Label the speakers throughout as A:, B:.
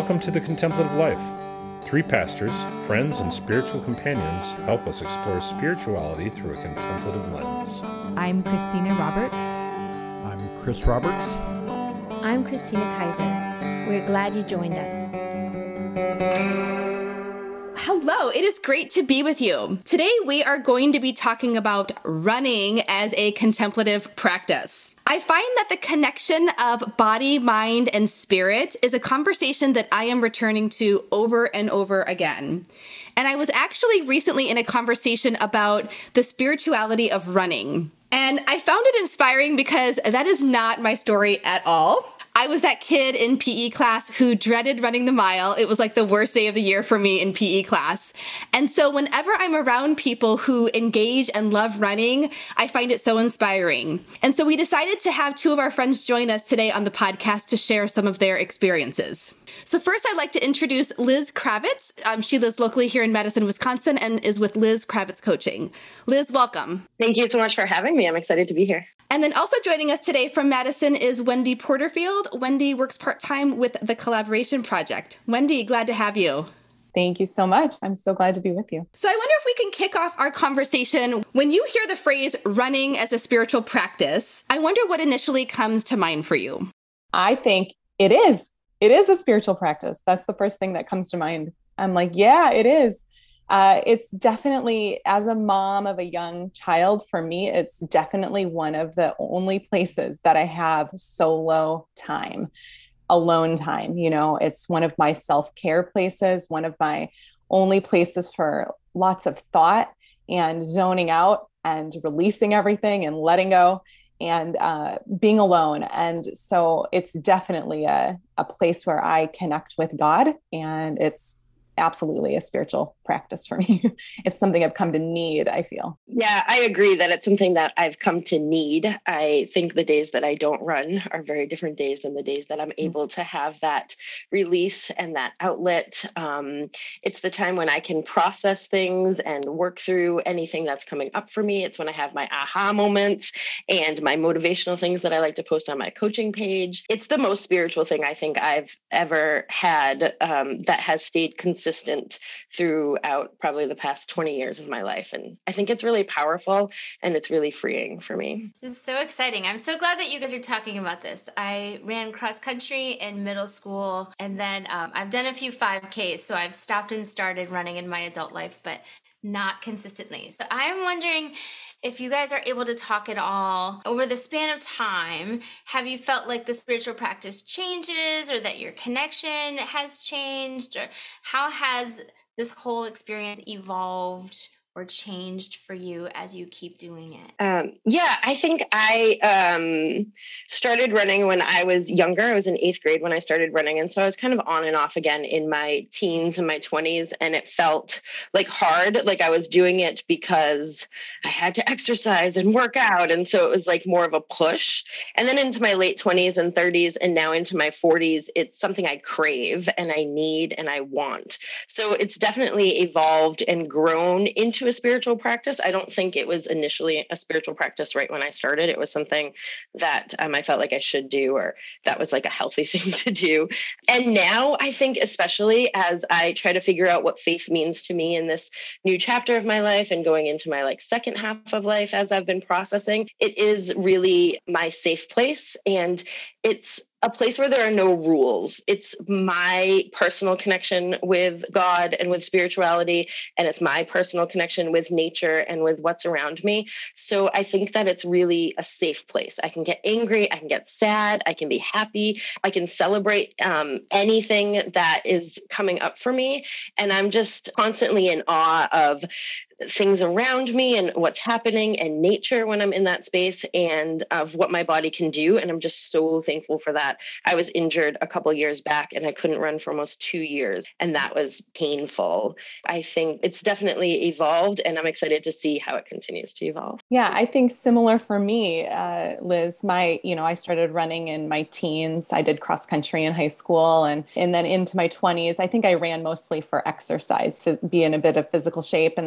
A: Welcome to the Contemplative Life. Three pastors, friends, and spiritual companions help us explore spirituality through a contemplative lens.
B: I'm Christina Roberts.
C: I'm Chris Roberts.
D: I'm Christina Kaiser. We're glad you joined us.
E: Hello, it is great to be with you. Today we are going to be talking about running as a contemplative practice. I find that the connection of body, mind, and spirit is a conversation that I am returning to over and over again. And I was actually recently in a conversation about the spirituality of running. And I found it inspiring because that is not my story at all. I was that kid in PE class who dreaded running the mile. It was like the worst day of the year for me in PE class. And so whenever I'm around people who engage and love running, I find it so inspiring. And so we decided to have two of our friends join us today on the podcast to share some of their experiences. So first, I'd like to introduce Liz Kravitz. She lives locally here in Madison, Wisconsin, and is with Liz Kravitz Coaching. Liz, welcome.
F: Thank you so much for having me. I'm excited to be here.
E: And then also joining us today from Madison is Wendy Porterfield. Wendy works part-time with the Collaboration Project. Wendy, glad to have you.
G: Thank you so much. I'm so glad to be with you.
E: So I wonder if we can kick off our conversation. When you hear the phrase running as a spiritual practice, I wonder what initially comes to mind for you.
G: I think it is. It is a spiritual practice. That's the first thing that comes to mind. I'm like, yeah, it is. It's definitely, as a mom of a young child, for me, it's definitely one of the only places that I have solo time, alone time. You know, it's one of my self-care places, one of my only places for lots of thought and zoning out and releasing everything and letting go and being alone. And so it's definitely a place where I connect with God, and it's absolutely a spiritual practice for me. It's something I've come to need, I feel.
F: Yeah, I agree that it's something that I've come to need. I think the days that I don't run are very different days than the days that I'm able to have that release and that outlet. It's the time when I can process things and work through anything that's coming up for me. It's when I have my aha moments and my motivational things that I like to post on my coaching page. It's the most spiritual thing I think I've ever had that has stayed consistent throughout probably the past 20 years of my life. And I think it's really powerful and it's really freeing for me.
H: This is so exciting. I'm so glad that you guys are talking about this. I ran cross country in middle school, and then I've done a few 5Ks. So I've stopped and started running in my adult life, but not consistently. So I'm wondering if you guys are able to talk at all over the span of time. Have you felt like the spiritual practice changes, or that your connection has changed, or how has this whole experience evolved or changed for you as you keep doing it?
F: Yeah, I think I started running when I was younger. I was in 8th grade when I started running. And so I was kind of on and off again in my teens and my 20s. And it felt like hard, like I was doing it because I had to exercise and work out. And so it was like more of a push. And then into my late 20s and 30s, and now into my 40s, it's something I crave and I need and I want. So it's definitely evolved and grown into a spiritual practice. I don't think it was initially a spiritual practice right when I started. It was something that I felt like I should do, or that was like a healthy thing to do. And now I think, especially as I try to figure out what faith means to me in this new chapter of my life and going into my second half of life as I've been processing, it is really my safe place. And it's a place where there are no rules. It's my personal connection with God and with spirituality, and it's my personal connection with nature and with what's around me. So I think that it's really a safe place. I can get angry, I can get sad, I can be happy, I can celebrate anything that is coming up for me. And I'm just constantly in awe of things around me and what's happening and nature when I'm in that space, and of what my body can do. And I'm just so thankful for that. I was injured a couple of years back and I couldn't run for almost 2 years, and that was painful. I think it's definitely evolved, and I'm excited to see how it continues to evolve.
G: Yeah, I think similar for me, Liz. I started running in my teens. I did cross country in high school, and then into my 20s. I think I ran mostly for exercise, to be in a bit of physical shape. And then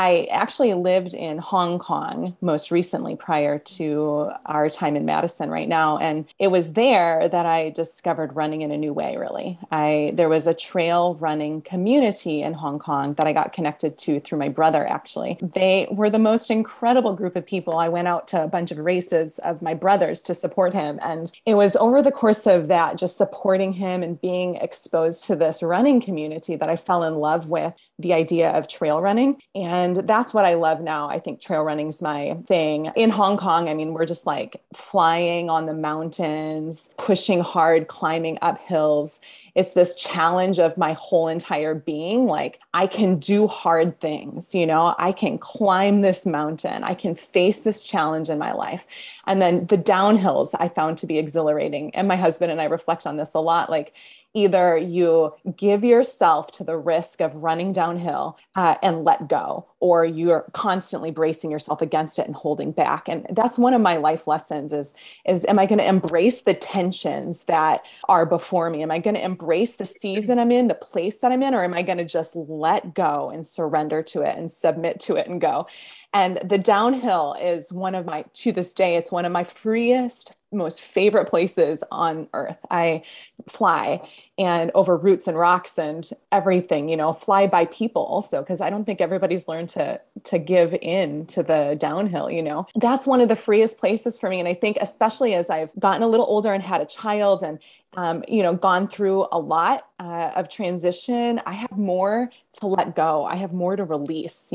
G: I actually lived in Hong Kong most recently prior to our time in Madison right now. And it was there that I discovered running in a new way, really. There was a trail running community in Hong Kong that I got connected to through my brother, actually. They were the most incredible group of people. I went out to a bunch of races of my brothers to support him. And it was over the course of that, just supporting him and being exposed to this running community, that I fell in love with the idea of trail running. And that's what I love now. I think trail running is my thing. In Hong Kong, I mean, we're just like flying on the mountains, pushing hard, climbing up hills. It's this challenge of my whole entire being. Like, I can do hard things, I can climb this mountain. I can face this challenge in my life. And then the downhills I found to be exhilarating. And my husband and I reflect on this a lot. Like, either you give yourself to the risk of running downhill and let go, or you're constantly bracing yourself against it and holding back. And that's one of my life lessons is am I going to embrace the tensions that are before me? Am I going to embrace the season I'm in, the place that I'm in, or am I going to just let go and surrender to it and submit to it and go? And the downhill is to this day, it's one of my freest, most favorite places on earth. I fly and over roots and rocks and everything, fly by people also, because I don't think everybody's learned to give in to the downhill, That's one of the freest places for me. And I think especially as I've gotten a little older and had a child and gone through a lot of transition, I have more to let go. I have more to release,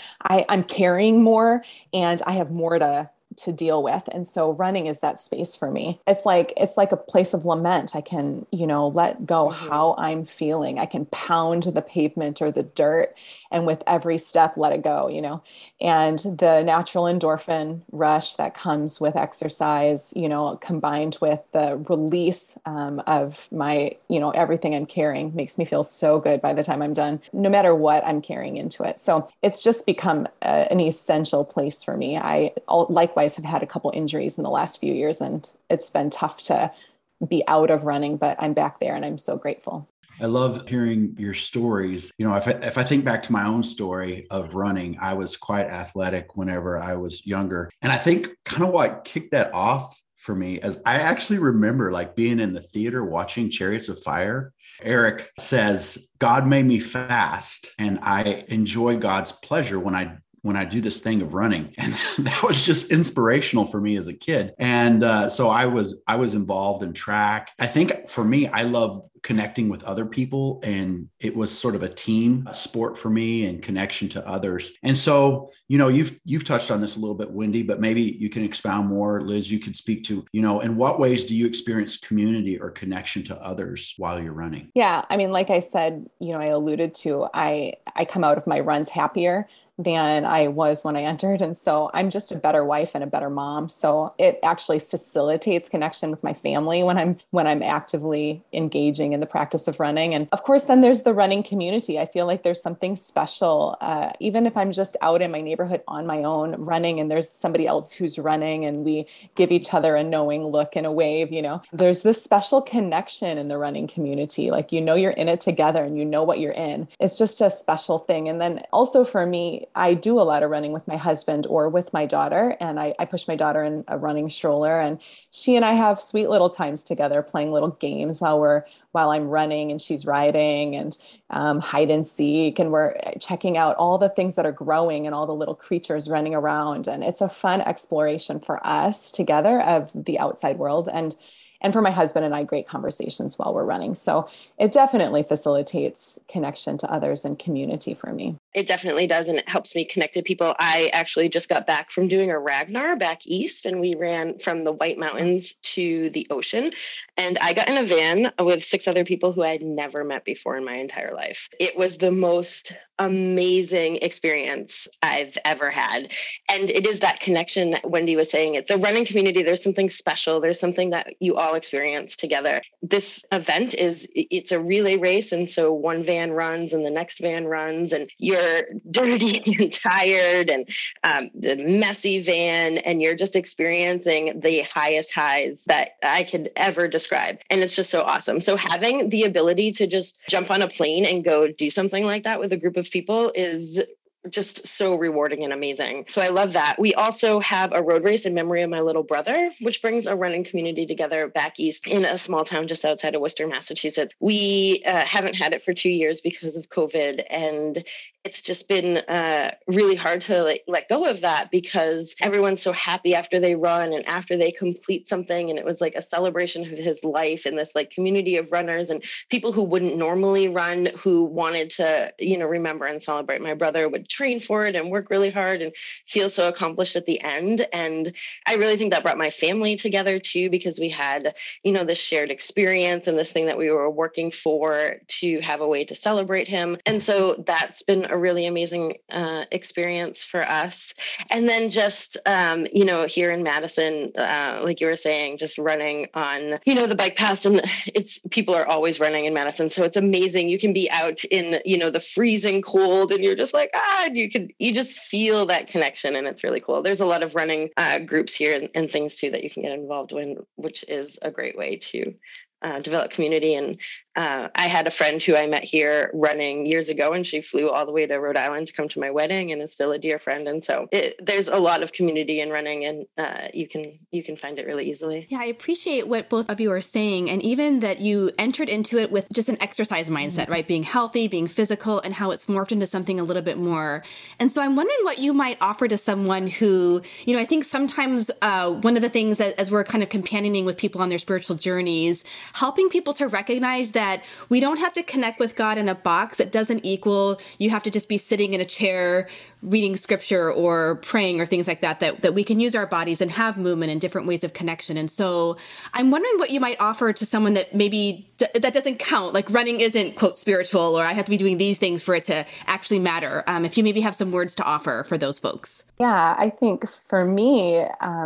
G: I'm carrying more and I have more to deal with. And so running is that space for me. It's like a place of lament. I can, let go how I'm feeling. I can pound the pavement or the dirt, and with every step, let it go, and the natural endorphin rush that comes with exercise, combined with the release of my, everything I'm carrying makes me feel so good by the time I'm done, no matter what I'm carrying into it. So it's just become an essential place for me. I likewise have had a couple injuries in the last few years, and it's been tough to be out of running, but I'm back there and I'm so grateful.
C: I love hearing your stories. If I think back to my own story of running, I was quite athletic whenever I was younger. And I think kind of what kicked that off for me is I actually remember like being in the theater watching Chariots of Fire. Eric says, God made me fast and I enjoy God's pleasure when I do this thing of running. And that was just inspirational for me as a kid. And so I was involved in track. I think for me, I love connecting with other people, and it was sort of a team sport for me and connection to others. And so, you've touched on this a little bit, Wendy, but maybe you can expound more. Liz, you could speak to, in what ways do you experience community or connection to others while you're running?
G: Yeah. I mean, like I said, I alluded to, I come out of my runs happier than I was when I entered. And so I'm just a better wife and a better mom. So it actually facilitates connection with my family when I'm actively engaging in the practice of running. And of course, then there's the running community. I feel like there's something special, even if I'm just out in my neighborhood on my own running and there's somebody else who's running and we give each other a knowing look and a wave, there's this special connection in the running community. Like, you're in it together and you know what you're in. It's just a special thing. And then also for me, I do a lot of running with my husband or with my daughter, and I push my daughter in a running stroller, and she and I have sweet little times together playing little games while I'm running and she's riding, and hide and seek, and we're checking out all the things that are growing and all the little creatures running around. And it's a fun exploration for us together of the outside world, and for my husband and I, great conversations while we're running. So it definitely facilitates connection to others and community for me.
F: It definitely does. And it helps me connect to people. I actually just got back from doing a Ragnar back east, and we ran from the White Mountains to the ocean. And I got in a van with 6 other people who I had never met before in my entire life. It was the most amazing experience I've ever had. And it is that connection that Wendy was saying. It's the running community. There's something special. There's something that you all experience together. This event it's a relay race. And so one van runs and the next van runs, and you're dirty and tired and the messy van, and you're just experiencing the highest highs that I could ever describe. And it's just so awesome. So having the ability to just jump on a plane and go do something like that with a group of people is just so rewarding and amazing. So I love that. We also have a road race in memory of my little brother, which brings a running community together back east in a small town just outside of Worcester, Massachusetts. We haven't had it for 2 years because of COVID, and it's just been really hard to let go of that, because everyone's so happy after they run and after they complete something. And it was like a celebration of his life in this like community of runners and people who wouldn't normally run, who wanted to, remember and celebrate. My brother would train for it and work really hard and feel so accomplished at the end. And I really think that brought my family together too, because we had, this shared experience and this thing that we were working for to have a way to celebrate him. And so that's been a really amazing experience for us. And then just, here in Madison, like you were saying, just running on, the bike paths, and people are always running in Madison. So it's amazing. You can be out in, the freezing cold and you're just like, you just feel that connection, and it's really cool. There's a lot of running groups here and things too that you can get involved in, which is a great way to develop community. And I had a friend who I met here running years ago, and she flew all the way to Rhode Island to come to my wedding and is still a dear friend. And so there's a lot of community in running, and you can find it really easily.
E: Yeah, I appreciate what both of you are saying, and even that you entered into it with just an exercise mindset, right? Being healthy, being physical, and how it's morphed into something a little bit more. And so I'm wondering what you might offer to someone who, I think sometimes one of the things that, as we're kind of companioning with people on their spiritual journeys, helping people to recognize that we don't have to connect with God in a box. It doesn't equal you have to just be sitting in a chair reading scripture or praying or things like that we can use our bodies and have movement and different ways of connection. And so I'm wondering what you might offer to someone that maybe that doesn't count, like running isn't, quote, spiritual, or I have to be doing these things for it to actually matter. If you maybe have some words to offer for those folks.
G: Yeah, I think for me,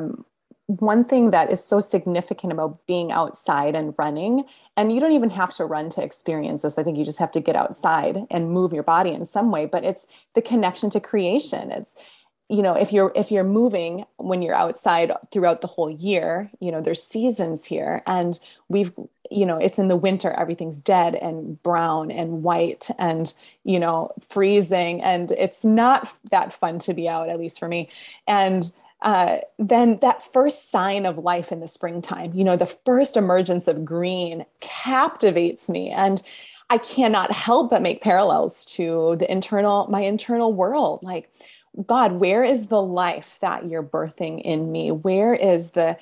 G: one thing that is so significant about being outside and running, and you don't even have to run to experience this. I think you just have to get outside and move your body in some way, but it's the connection to creation. It's, if you're moving when you're outside throughout the whole year, there's seasons here, and it's in the winter, everything's dead and brown and white and, freezing. And it's not that fun to be out, at least for me. And then that first sign of life in the springtime, the first emergence of green captivates me. And I cannot help but make parallels to my internal world. Like, God, where is the life that you're birthing in me? Where is the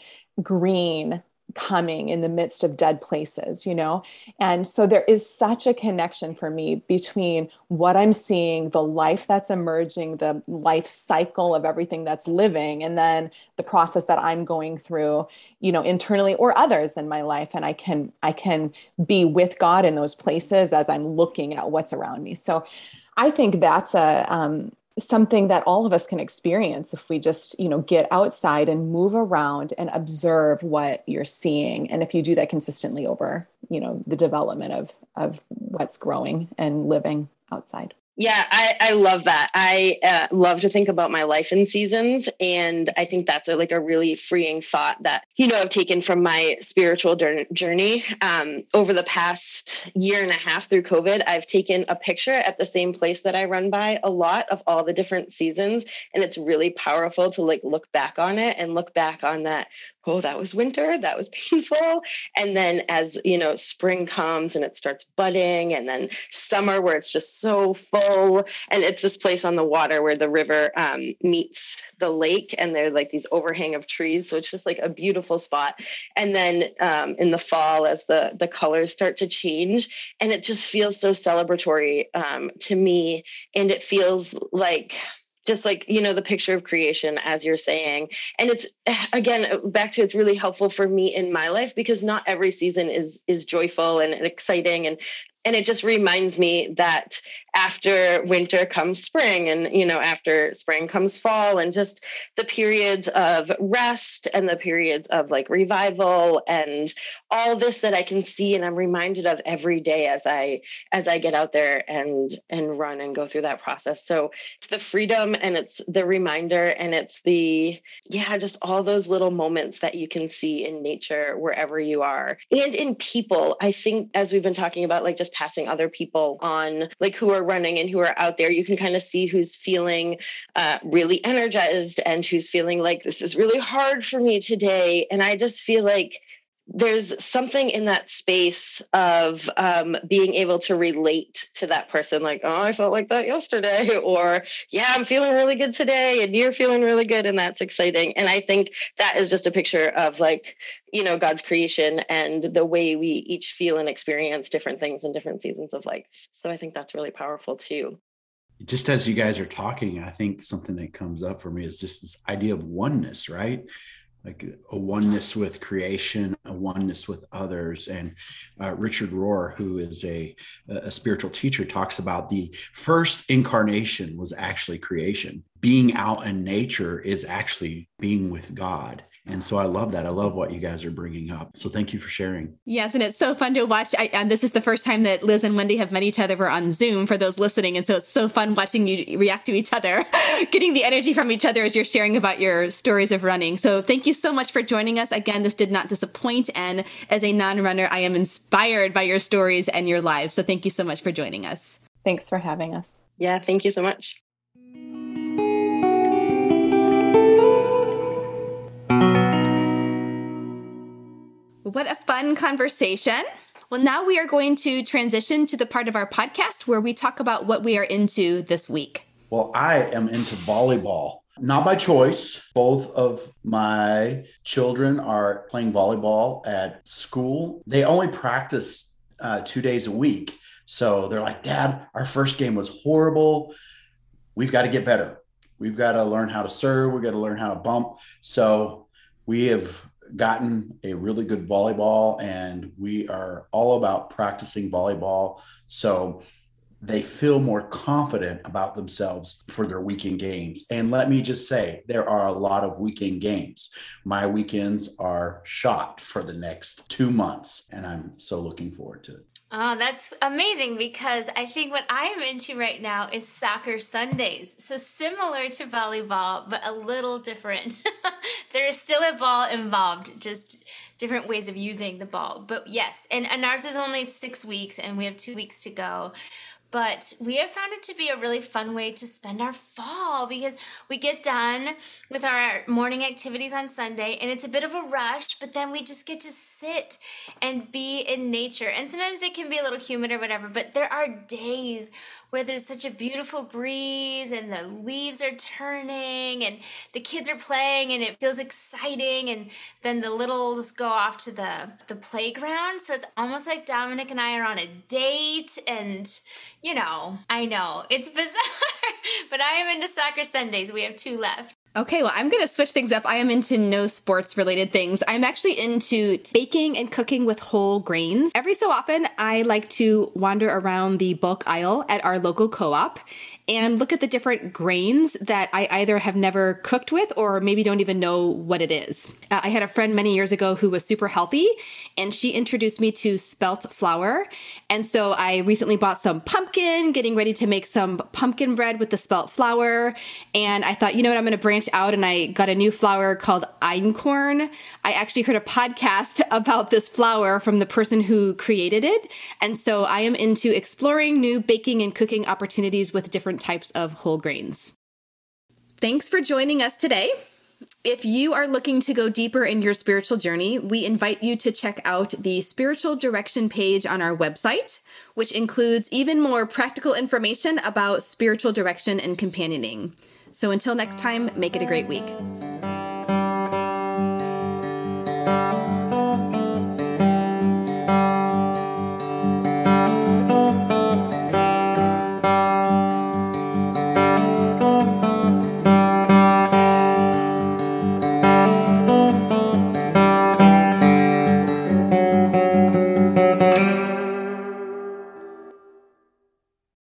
G: green coming in the midst of dead places, And so there is such a connection for me between what I'm seeing, the life that's emerging, the life cycle of everything that's living, and then the process that I'm going through, internally or others in my life. And I can be with God in those places as I'm looking at what's around me. So I think that's something that all of us can experience if we just, get outside and move around and observe what you're seeing. And if you do that consistently over, the development of what's growing and living outside.
F: Yeah, I love that. I love to think about my life in seasons. And I think that's a really freeing thought that, I've taken from my spiritual journey. Over the past year and a half through COVID, I've taken a picture at the same place that I run by a lot of all the different seasons. And it's really powerful to look back on it and look back on that. Oh, that was winter. That was painful. And then as, spring comes and it starts budding, and then summer where it's just so full, and it's this place on the water where the river meets the lake, and they're these overhang of trees. So it's just a beautiful spot. And then in the fall, as the colors start to change, and it just feels so celebratory to me. And it feels just the picture of creation, as you're saying. And it's, again, back to, it's really helpful for me in my life, because not every season is joyful and exciting. And it just reminds me that after winter comes spring, and, after spring comes fall, and just the periods of rest and the periods of revival and all this that I can see and I'm reminded of every day as I get out there and run and go through that process. So it's the freedom, and it's the reminder, and it's just all those little moments that you can see in nature wherever you are, and in people. I think, as we've been talking about, just passing other people on, like who are running and who are out there. You can kind of see who's feeling really energized and who's feeling like this is really hard for me today. And I just feel like there's something in that space of being able to relate to that person. Like, oh, I felt like that yesterday, or yeah, I'm feeling really good today and you're feeling really good. And that's exciting. And I think that is just a picture of like, you know, God's creation and the way we each feel and experience different things in different seasons of life. So I think that's really powerful too.
C: Just as you guys are talking, I think something that comes up for me is just this idea of oneness, right? Like a oneness with creation, a oneness with others. And Richard Rohr, who is a spiritual teacher, talks about the first incarnation was actually creation. Being out in nature is actually being with God. And so I love that. I love what you guys are bringing up. So thank you for sharing.
E: Yes, and it's so fun to watch. And this is the first time that Liz and Wendy have met each other. We're on Zoom for those listening. And so it's so fun watching you react to each other, getting the energy from each other as you're sharing about your stories of running. So thank you so much for joining us. Again, this did not disappoint. And as a non-runner, I am inspired by your stories and your lives. So thank you so much for joining us.
G: Thanks for having us.
F: Yeah, thank you so much.
E: What a fun conversation. Well, now we are going to transition to the part of our podcast where we talk about what we are into this week.
C: Well, I am into volleyball, not by choice. Both of my children are playing volleyball at school. They only practice 2 days a week. So they're like, Dad, our first game was horrible. We've got to get better. We've got to learn how to serve. We've got to learn how to bump. So we have gotten a really good volleyball, and we are all about practicing volleyball so they feel more confident about themselves for their weekend games. And let me just say, there are a lot of weekend games. My weekends are shot for the next 2 months, and I'm so looking forward to it.
H: Oh, that's amazing, because I think what I am into right now is soccer Sundays. So similar to volleyball, but a little different. There is still a ball involved, just different ways of using the ball. But yes, and ours is only 6 weeks and we have 2 weeks to go. But we have found it to be a really fun way to spend our fall, because we get done with our morning activities on Sunday and it's a bit of a rush, but then we just get to sit and be in nature. And sometimes it can be a little humid or whatever, but there are days where there's such a beautiful breeze and the leaves are turning and the kids are playing and it feels exciting, and then the littles go off to the playground. So it's almost like Dominic and I are on a date, and you know, I know it's bizarre, but I am into soccer Sundays. We have 2 left.
E: Okay, well, I'm going to switch things up. I am into no sports related things. I'm actually into baking and cooking with whole grains. Every so often, I like to wander around the bulk aisle at our local co-op and look at the different grains that I either have never cooked with or maybe don't even know what it is. I had a friend many years ago who was super healthy, and she introduced me to spelt flour. And so I recently bought some pumpkin, getting ready to make some pumpkin bread with the spelt flour. And I thought, you know what, I'm going to branch out, and I got a new flour called einkorn. I actually heard a podcast about this flour from the person who created it. And so I am into exploring new baking and cooking opportunities with different types of whole grains. Thanks for joining us today. If you are looking to go deeper in your spiritual journey, we invite you to check out the spiritual direction page on our website, which includes even more practical information about spiritual direction and companioning. So until next time, make it a great week.